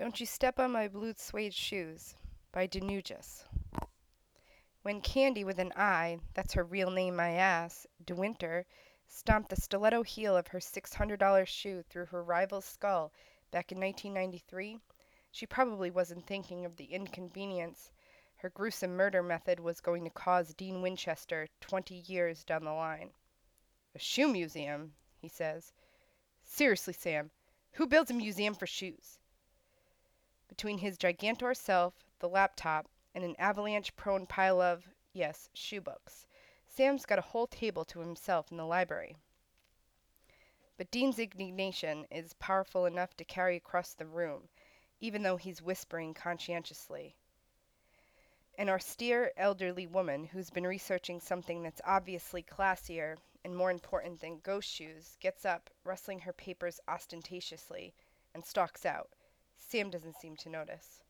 Don't You Step on My Blue Suede Shoes by Danujas. When Candy with an I, that's her real name my ass, De Winter, stomped the stiletto heel of her $600 shoe through her rival's skull back in 1993, she probably wasn't thinking of the inconvenience her gruesome murder method was going to cause Dean Winchester 20 years down the line. A shoe museum, he says. Seriously, Sam, who builds a museum for shoes? Between his gigantor self, the laptop, and an avalanche-prone pile of, yes, shoe books, Sam's got a whole table to himself in the library. But Dean's indignation is powerful enough to carry across the room, even though he's whispering conscientiously. An austere elderly woman who's been researching something that's obviously classier and more important than ghost shoes gets up, rustling her papers ostentatiously, and stalks out. Sam doesn't seem to notice.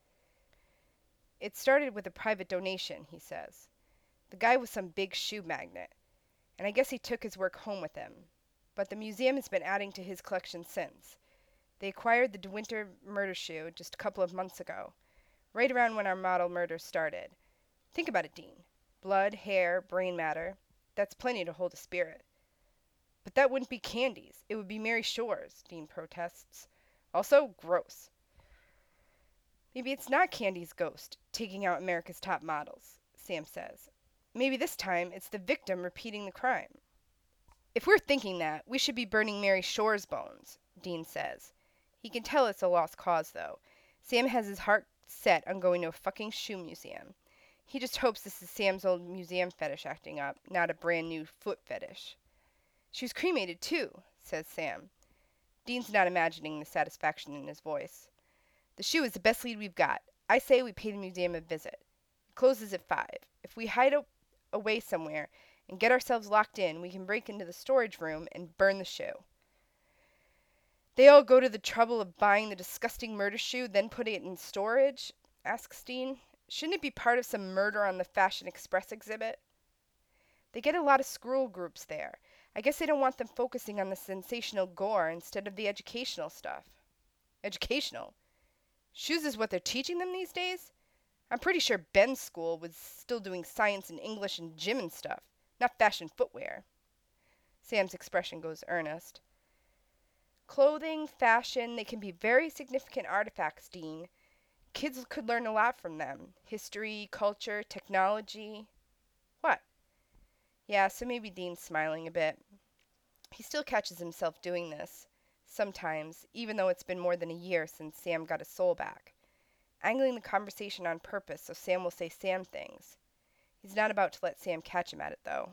It started with a private donation, he says. The guy was some big shoe magnate, and I guess he took his work home with him. But the museum has been adding to his collection since. They acquired the De Winter murder shoe just a couple of months ago, right around when our model murders started. Think about it, Dean. Blood, hair, brain matter. That's plenty to hold a spirit. But that wouldn't be Candy's. It would be Mary Shore's, Dean protests. Also, gross. Maybe it's not Candy's ghost taking out America's top models, Sam says. Maybe this time it's the victim repeating the crime. If we're thinking that, we should be burning Mary Shore's bones, Dean says. He can tell it's a lost cause, though. Sam has his heart set on going to a fucking shoe museum. He just hopes this is Sam's old museum fetish acting up, not a brand new foot fetish. She was cremated, too, says Sam. Dean's not imagining the satisfaction in his voice. The shoe is the best lead we've got. I say we pay the museum a visit. It closes at 5. If we hide away somewhere and get ourselves locked in, we can break into the storage room and burn the shoe. They all go to the trouble of buying the disgusting murder shoe, then putting it in storage? Asks Dean. Shouldn't it be part of some Murder on the Fashion Express exhibit? They get a lot of squirrel groups there. I guess they don't want them focusing on the sensational gore instead of the educational stuff. Educational? Shoes is what they're teaching them these days? I'm pretty sure Ben's school was still doing science and English and gym and stuff, not fashion footwear. Sam's expression goes earnest. Clothing, fashion, they can be very significant artifacts, Dean. Kids could learn a lot from them. History, culture, technology. What? Yeah, so maybe Dean's smiling a bit. He still catches himself doing this, sometimes, even though it's been more than a year since Sam got his soul back. Angling the conversation on purpose so Sam will say Sam things. He's not about to let Sam catch him at it, though.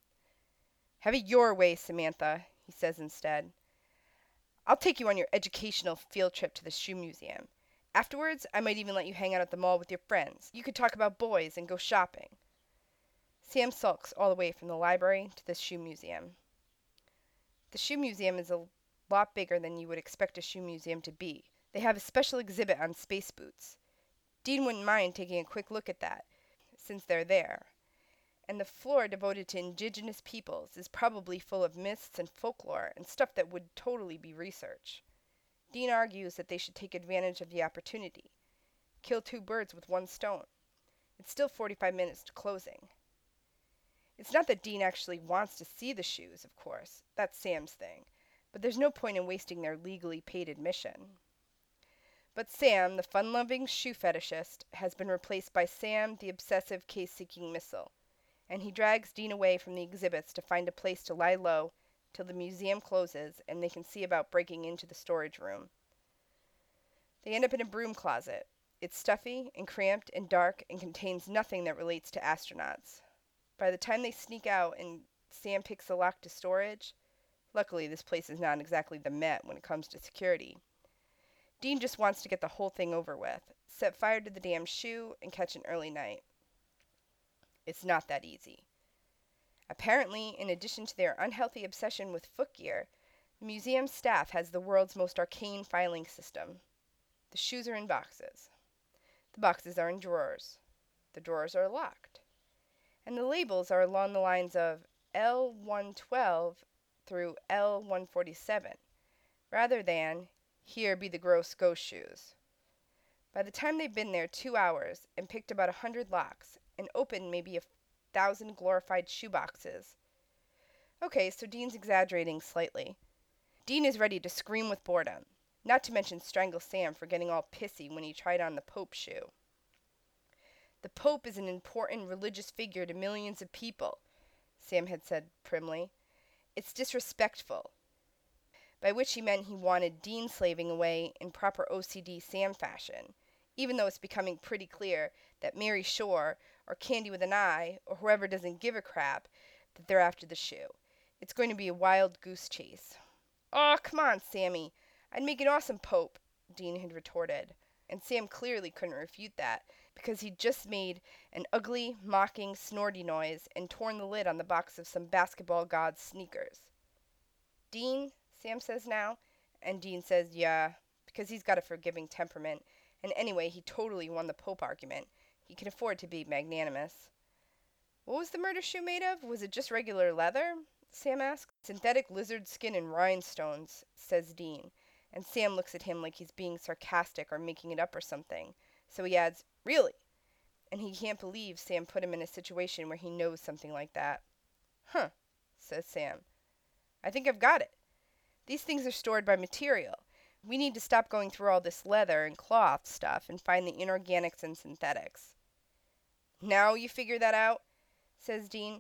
Have it your way, Samantha, he says instead. I'll take you on your educational field trip to the shoe museum. Afterwards, I might even let you hang out at the mall with your friends. You could talk about boys and go shopping. Sam sulks all the way from the library to the shoe museum. The shoe museum is a lot bigger than you would expect a shoe museum to be. They have a special exhibit on space boots. Dean wouldn't mind taking a quick look at that, since they're there. And the floor devoted to indigenous peoples is probably full of myths and folklore and stuff that would totally be research. Dean argues that they should take advantage of the opportunity. Kill 2 birds with 1 stone. It's still 45 minutes to closing. It's not that Dean actually wants to see the shoes, of course. That's Sam's thing. But there's no point in wasting their legally paid admission. But Sam, the fun-loving shoe fetishist, has been replaced by Sam, the obsessive case-seeking missile. And he drags Dean away from the exhibits to find a place to lie low till the museum closes and they can see about breaking into the storage room. They end up in a broom closet. It's stuffy and cramped and dark and contains nothing that relates to astronauts. By the time they sneak out and Sam picks the lock to storage, luckily this place is not exactly the Met when it comes to security, Dean just wants to get the whole thing over with, set fire to the damn shoe, and catch an early night. It's not that easy. Apparently, in addition to their unhealthy obsession with footgear, the museum staff has the world's most arcane filing system. The shoes are in boxes. The boxes are in drawers. The drawers are locked. And the labels are along the lines of L112 through L147, rather than, here be the gross ghost shoes. By the time they'd been there 2 hours and picked about 100 locks and opened maybe 1,000 glorified shoeboxes. Okay, so Dean's exaggerating slightly. Dean is ready to scream with boredom, not to mention strangle Sam for getting all pissy when he tried on the Pope shoe. The Pope is an important religious figure to millions of people, Sam had said primly. It's disrespectful. By which he meant he wanted Dean slaving away in proper OCD Sam fashion, even though it's becoming pretty clear that Mary Shore, or Candy with an Eye, or whoever doesn't give a crap, that they're after the shoe. It's going to be a wild goose chase. "Aw, come on, Sammy. I'd make an awesome Pope," Dean had retorted, and Sam clearly couldn't refute that, because he'd just made an ugly, mocking, snorty noise and torn the lid on the box of some basketball god's sneakers. "Dean," Sam says now, and Dean says yeah, because he's got a forgiving temperament, and anyway he totally won the Pope argument. He can afford to be magnanimous. "What was the murder shoe made of? Was it just regular leather?" Sam asks. "Synthetic lizard skin and rhinestones," says Dean, and Sam looks at him like he's being sarcastic or making it up or something. So he adds, "Really?" And he can't believe Sam put him in a situation where he knows something like that. "Huh," says Sam. "I think I've got it. These things are stored by material. We need to stop going through all this leather and cloth stuff and find the inorganics and synthetics." "Now you figure that out?" says Dean.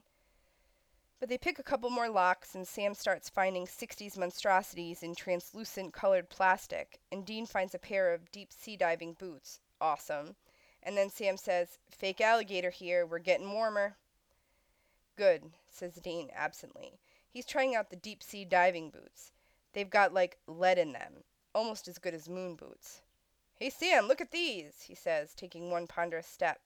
But they pick a couple more locks, and Sam starts finding 60s monstrosities in translucent colored plastic, and Dean finds a pair of deep sea diving boots. Awesome. And then Sam says, "Fake alligator here, we're getting warmer." "Good," says Dean absently. He's trying out the deep sea diving boots. They've got like lead in them, almost as good as moon boots. "Hey Sam, look at these," he says, taking one ponderous step.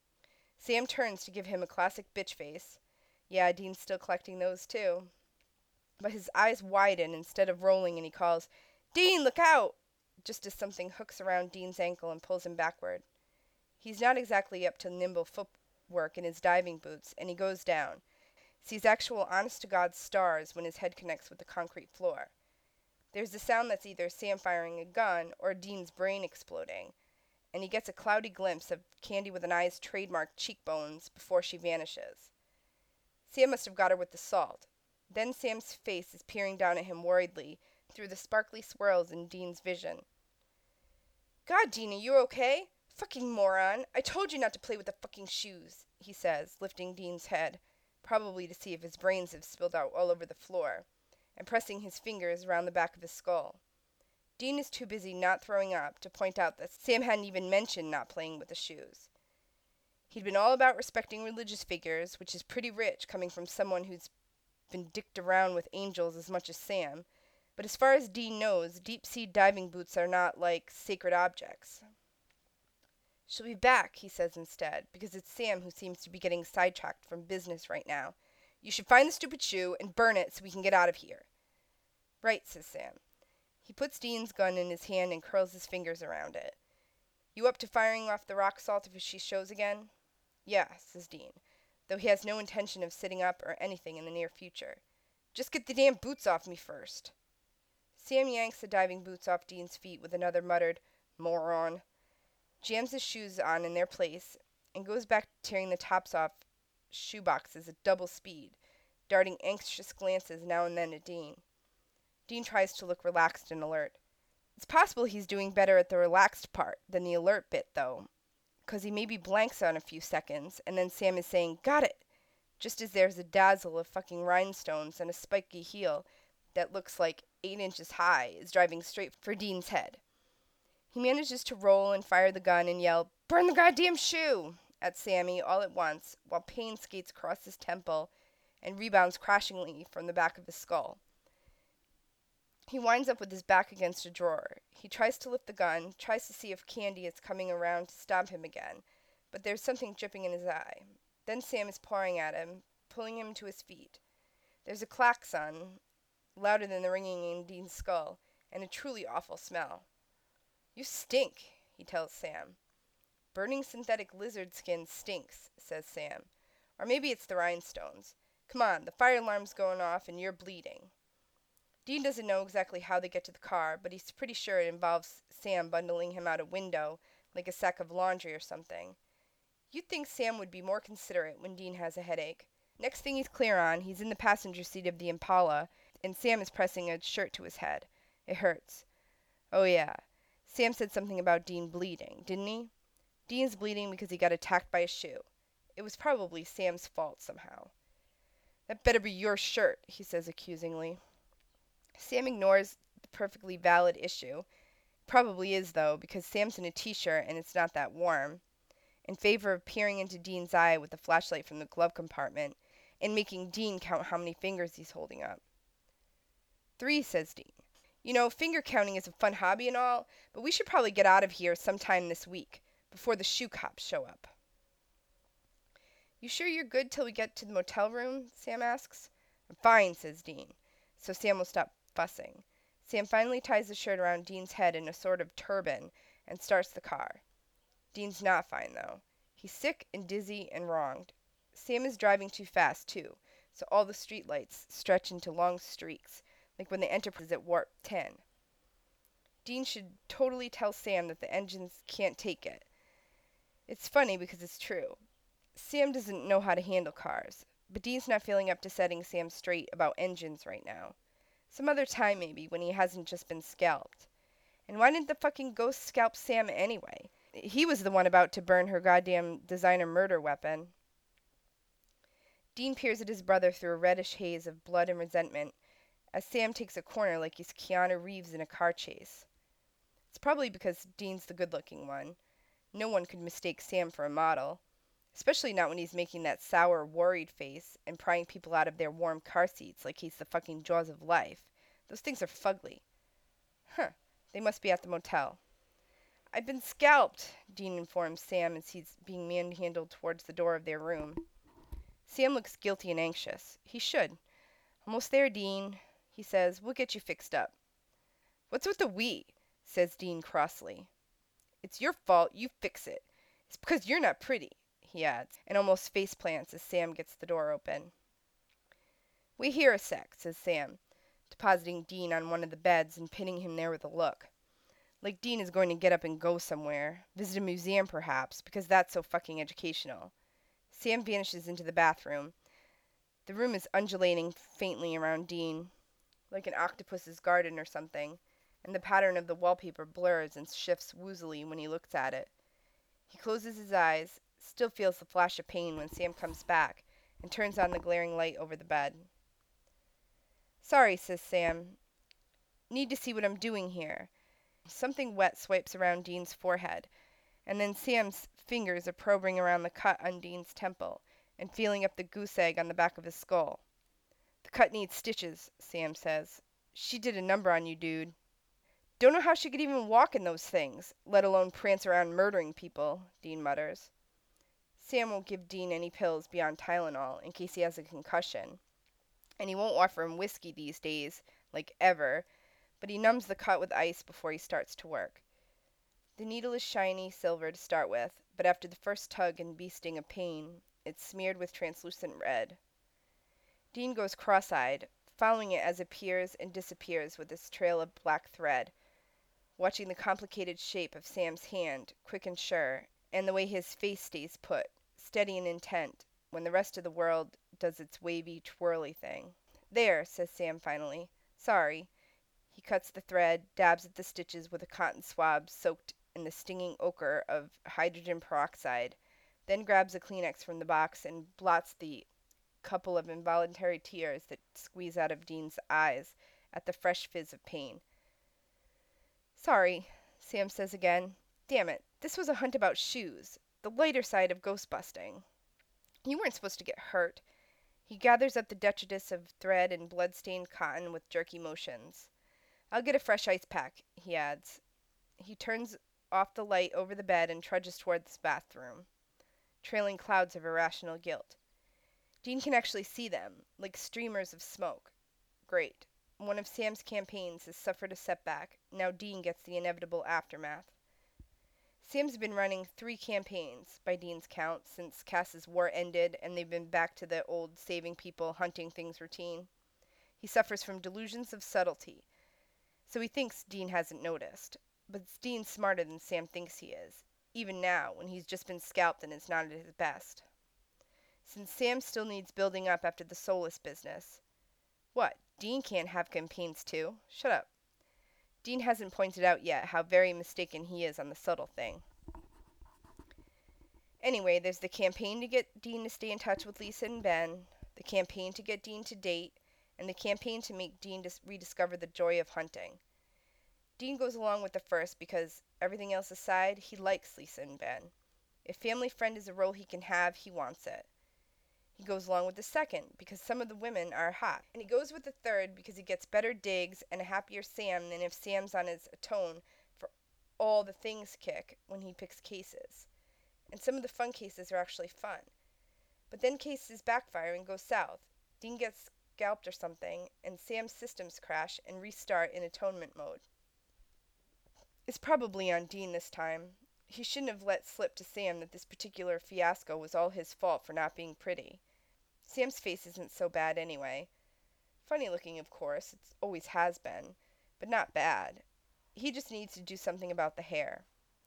Sam turns to give him a classic bitch face. Yeah, Dean's still collecting those too. But his eyes widen instead of rolling, and he calls, "Dean, look out!" just as something hooks around Dean's ankle and pulls him backward. He's not exactly up to nimble footwork in his diving boots, and he goes down, sees actual honest-to-God stars when his head connects with the concrete floor. There's a sound that's either Sam firing a gun or Dean's brain exploding, and he gets a cloudy glimpse of Candy with an Eye's trademark cheekbones before she vanishes. Sam must have got her with the salt. Then Sam's face is peering down at him worriedly through the sparkly swirls in Dean's vision. "God, Dean, are you okay? Fucking moron. I told you not to play with the fucking shoes," he says, lifting Dean's head, probably to see if his brains have spilled out all over the floor, and pressing his fingers around the back of his skull. Dean is too busy not throwing up to point out that Sam hadn't even mentioned not playing with the shoes. He'd been all about respecting religious figures, which is pretty rich coming from someone who's been dicked around with angels as much as Sam. But as far as Dean knows, deep-sea diving boots are not, like, sacred objects. "She'll be back," he says instead, because it's Sam who seems to be getting sidetracked from business right now. "You should find the stupid shoe and burn it so we can get out of here." "Right," says Sam. He puts Dean's gun in his hand and curls his fingers around it. "You up to firing off the rock salt if she shows again?" "Yeah," says Dean, though he has no intention of sitting up or anything in the near future. "Just get the damn boots off me first." Sam yanks the diving boots off Dean's feet with another muttered, "Moron," jams his shoes on in their place, and goes back to tearing the tops off shoeboxes at double speed, darting anxious glances now and then at Dean. Dean tries to look relaxed and alert. It's possible he's doing better at the relaxed part than the alert bit, though, 'cause he maybe blanks on a few seconds, and then Sam is saying, "Got it!" just as there's a dazzle of fucking rhinestones and a spiky heel that looks like 8 inches high is driving straight for Dean's head. He manages to roll and fire the gun and yell, "Burn the goddamn shoe!" at Sammy all at once, while pain skates across his temple and rebounds crashingly from the back of his skull. He winds up with his back against a drawer. He tries to lift the gun, tries to see if Candy is coming around to stab him again, but there's something dripping in his eye. Then Sam is pawing at him, pulling him to his feet. There's a klaxon, louder than the ringing in Dean's skull, and a truly awful smell. "You stink," he tells Sam. "Burning synthetic lizard skin stinks," says Sam. "Or maybe it's the rhinestones. Come on, the fire alarm's going off and you're bleeding." Dean doesn't know exactly how they get to the car, but he's pretty sure it involves Sam bundling him out a window, like a sack of laundry or something. You'd think Sam would be more considerate when Dean has a headache. Next thing he's clear on, he's in the passenger seat of the Impala, and Sam is pressing a shirt to his head. It hurts. Oh, yeah. Sam said something about Dean bleeding, didn't he? Dean's bleeding because he got attacked by a shoe. It was probably Sam's fault somehow. That better be your shirt, he says accusingly. Sam ignores the perfectly valid issue. Probably is, though, because Sam's in a t-shirt and it's not that warm, in favor of peering into Dean's eye with the flashlight from the glove compartment and making Dean count how many fingers he's holding up. 3, says Dean. You know, finger counting is a fun hobby and all, but we should probably get out of here sometime this week, before the shoe cops show up. You sure you're good till we get to the motel room? Sam asks. I'm fine, says Dean, so Sam will stop fussing. Sam finally ties the shirt around Dean's head in a sort of turban and starts the car. Dean's not fine, though. He's sick and dizzy and wronged. Sam is driving too fast, too, so all the street lights stretch into long streaks, like when the Enterprise is at warp 10. Dean should totally tell Sam that the engines can't take it. It's funny because it's true. Sam doesn't know how to handle cars, but Dean's not feeling up to setting Sam straight about engines right now. Some other time, maybe, when he hasn't just been scalped. And why didn't the fucking ghost scalp Sam anyway? He was the one about to burn her goddamn designer murder weapon. Dean peers at his brother through a reddish haze of blood and resentment as Sam takes a corner like he's Keanu Reeves in a car chase. It's probably because Dean's the good-looking one. No one could mistake Sam for a model, especially not when he's making that sour, worried face and prying people out of their warm car seats like he's the fucking jaws of life. Those things are fugly. Huh, they must be at the motel. I've been scalped, Dean informs Sam as he's being manhandled towards the door of their room. Sam looks guilty and anxious. He should. Almost there, Dean, he says. We'll get you fixed up. What's with the we? Says Dean crossly. It's your fault. You fix it. It's because you're not pretty, he adds, and almost face plants as Sam gets the door open. Wait here a sec, says Sam, depositing Dean on one of the beds and pinning him there with a look. Like Dean is going to get up and go somewhere, visit a museum perhaps, because that's so fucking educational. Sam vanishes into the bathroom. The room is undulating faintly around Dean, like an octopus's garden or something, and the pattern of the wallpaper blurs and shifts woozily when he looks at it. He closes his eyes, still feels the flash of pain when Sam comes back, and turns on the glaring light over the bed. Sorry, says Sam. Need to see what I'm doing here. Something wet swipes around Dean's forehead, and then Sam's fingers are probing around the cut on Dean's temple and feeling up the goose egg on the back of his skull. The cut needs stitches, Sam says. She did a number on you, dude. Don't know how she could even walk in those things, let alone prance around murdering people, Dean mutters. Sam won't give Dean any pills beyond Tylenol in case he has a concussion, and he won't offer him whiskey these days, like ever, but he numbs the cut with ice before he starts to work. The needle is shiny silver to start with, but after the first tug and beasting of pain, it's smeared with translucent red. Dean goes cross-eyed, following it as it appears and disappears with its trail of black thread, watching the complicated shape of Sam's hand, quick and sure, and the way his face stays put, steady and intent, when the rest of the world does its wavy, twirly thing. There, says Sam finally. Sorry. He cuts the thread, dabs at the stitches with a cotton swab soaked in the stinging ochre of hydrogen peroxide, then grabs a Kleenex from the box and blots the couple of involuntary tears that squeeze out of Dean's eyes at the fresh fizz of pain. Sorry, Sam says again. Damn it, this was a hunt about shoes, the lighter side of ghost busting. You weren't supposed to get hurt. He gathers up the detritus of thread and blood-stained cotton with jerky motions. I'll get a fresh ice pack, he adds. He turns off the light over the bed and trudges toward the bathroom, trailing clouds of irrational guilt. Dean can actually see them, like streamers of smoke. Great. One of Sam's campaigns has suffered a setback. Now Dean gets the inevitable aftermath. Sam's been running 3 campaigns, by Dean's count, since Cass's war ended and they've been back to the old saving people, hunting things routine. He suffers from delusions of subtlety, so he thinks Dean hasn't noticed. But Dean's smarter than Sam thinks he is. even now when he's just been scalped and is not at his best. Since Sam still needs building up after the soulless business. What? Dean can't have campaigns too. Shut up. Dean hasn't pointed out yet how very mistaken he is on the subtle thing. Anyway, there's the campaign to get Dean to stay in touch with Lisa and Ben, the campaign to get Dean to date, and the campaign to make Dean rediscover the joy of hunting. Dean goes along with the first because, everything else aside, he likes Lisa and Ben. If family friend is a role he can have, he wants it. He goes along with the second because some of the women are hot. And he goes with the third because he gets better digs and a happier Sam than if Sam's on his atone for all the things kick when he picks cases. And some of the fun cases are actually fun. But then cases backfire and go south. Dean gets scalped or something, and Sam's systems crash and restart in atonement mode. It's probably on Dean this time. He shouldn't have let slip to Sam that this particular fiasco was all his fault for not being pretty. Sam's face isn't so bad anyway. Funny looking, of course, it always has been, but not bad. He just needs to do something about the hair.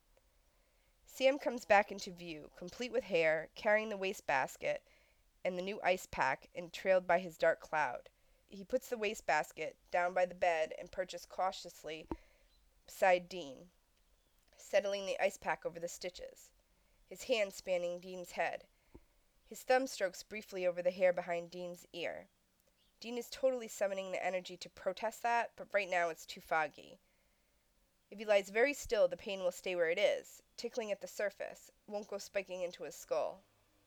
Sam comes back into view, complete with hair, carrying the wastebasket and the new ice pack, and trailed by his dark cloud. He puts the wastebasket down by the bed and perches cautiously beside Dean, settling the ice pack over the stitches, his hand spanning Dean's head. His thumb strokes briefly over the hair behind Dean's ear. Dean is totally summoning the energy to protest that, but right now it's too foggy. If he lies very still, the pain will stay where it is, tickling at the surface, won't go spiking into his skull.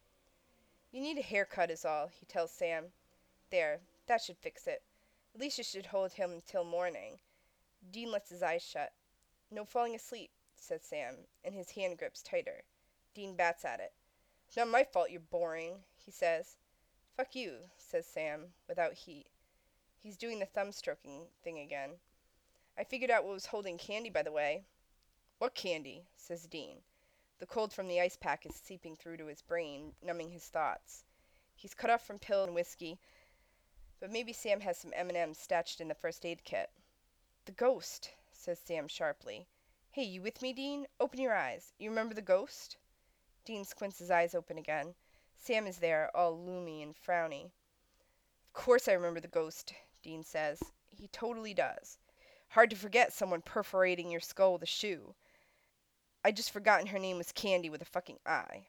You need a haircut is all, he tells Sam. There, that should fix it. At least you should hold him until morning. Dean lets his eyes shut. No falling asleep, says Sam, and his hand grips tighter. Dean bats at it. It's not my fault you're boring, he says. Fuck you, says Sam, without heat. He's doing the thumb-stroking thing again. I figured out what was holding Candy, by the way. What Candy? Says Dean. The cold from the ice pack is seeping through to his brain, numbing his thoughts. He's cut off from pills and whiskey, but maybe Sam has some M&Ms stashed in the first aid kit. The ghost, says Sam sharply. Hey, you with me, Dean? Open your eyes. You remember the ghost? Dean squints his eyes open again. Sam is there, all loomy and frowny. Of course I remember the ghost, Dean says. He totally does. Hard to forget someone perforating your skull with a shoe. I'd just forgotten her name was Candy with a fucking eye.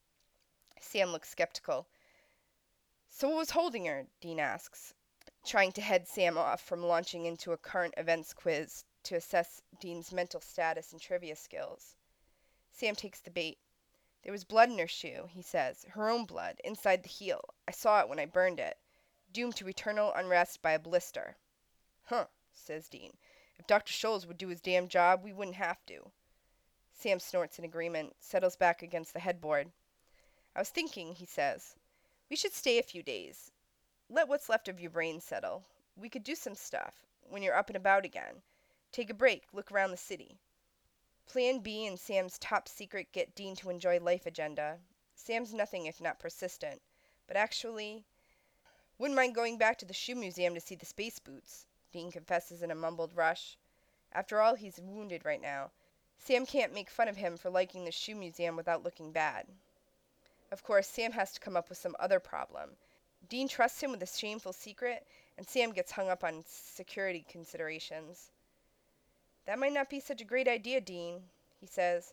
Sam looks skeptical. So what was holding her? Dean asks, trying to head Sam off from launching into a current events quiz to assess Dean's mental status and trivia skills. Sam takes the bait. There was blood in her shoe, he says, her own blood, inside the heel. I saw it when I burned it. Doomed to eternal unrest by a blister. Huh, says Dean. If Dr. Scholes would do his damn job, we wouldn't have to. Sam snorts in agreement, settles back against the headboard. I was thinking, he says, we should stay a few days. Let what's left of your brain settle. We could do some stuff, when you're up and about again. Take a break, look around the city. Plan B and Sam's top secret get Dean to enjoy life agenda. Sam's nothing if not persistent, but actually, wouldn't mind going back to the shoe museum to see the space boots, Dean confesses in a mumbled rush. After all, he's wounded right now. Sam can't make fun of him for liking the shoe museum without looking bad. Of course, Sam has to come up with some other problem. Dean trusts him with a shameful secret, and Sam gets hung up on security considerations. That might not be such a great idea, Dean, he says.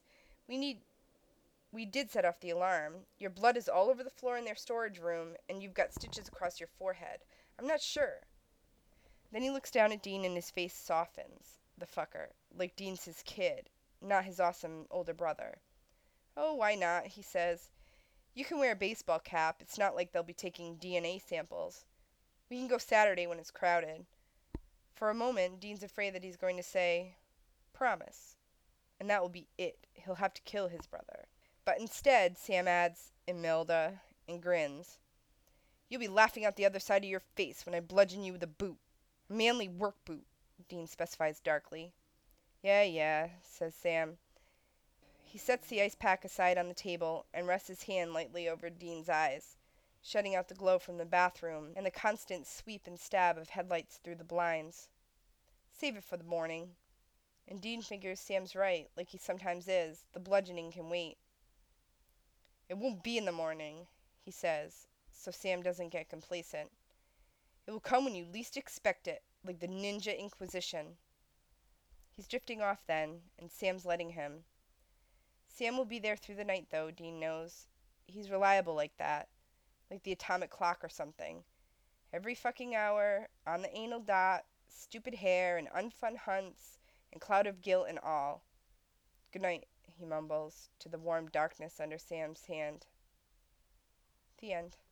We did set off the alarm. Your blood is all over the floor in their storage room, and you've got stitches across your forehead. I'm not sure. Then he looks down at Dean and his face softens, the fucker, like Dean's his kid, not his awesome older brother. Oh, why not, he says. You can wear a baseball cap. It's not like they'll be taking DNA samples. We can go Saturday when it's crowded. For a moment, Dean's afraid that he's going to say, promise. And that will be it. He'll have to kill his brother. But instead, Sam adds, Imelda, and grins. You'll be laughing out the other side of your face when I bludgeon you with a boot. A manly work boot, Dean specifies darkly. Yeah, says Sam. He sets the ice pack aside on the table and rests his hand lightly over Dean's eyes, shutting out the glow from the bathroom and the constant sweep and stab of headlights through the blinds. Save it for the morning. And Dean figures Sam's right, like he sometimes is. The bludgeoning can wait. It won't be in the morning, he says, so Sam doesn't get complacent. It will come when you least expect it, like the Ninja Inquisition. He's drifting off then, and Sam's letting him. Sam will be there through the night, though, Dean knows. He's reliable like that, like the atomic clock or something. Every fucking hour, on the anal dot, stupid hair and unfun hunts, and cloud of guilt and all. Good night, he mumbles, to the warm darkness under Sam's hand. The end.